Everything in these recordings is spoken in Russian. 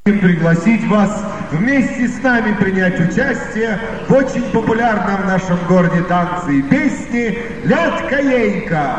Пригласить вас вместе с нами принять участие в очень популярном в нашем городе танце и песни «Лятка-ейка».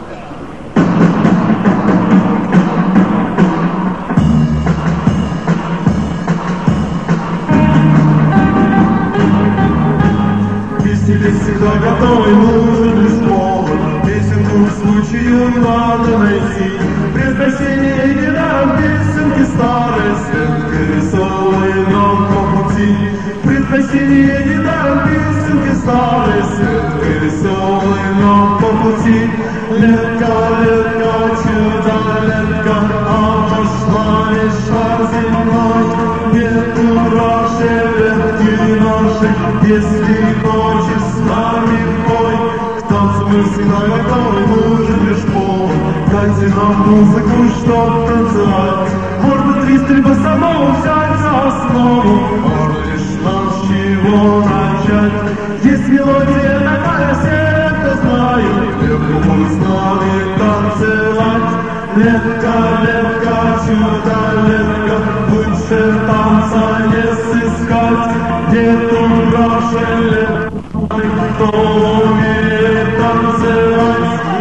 Песни всегда готовы, нужен лишь повод. Песенку к случаю надо найти. Предпочтение не нам, песенки старые, светка веселые нам по пути. Предпочтение не нам, песенки старые, светка веселые нам по пути. Летка, летка, чудо, летка, а пошла мешать земной. Нету нашей летки нашей, если хочешь с нами пой. К танцу мы всегда готовы, нужен лишь повод. Дайте нам музыку, чтоб танцевать. Можно твист либо самого взять за основу. Можно лишь нам с чего начать. Есть мелодия такая, все это знают. Легко будут с нами танцевать. Летка, летка, чудо, летка, лучше танца не сыскать. Нету нашей летки, кто умеет танцевать.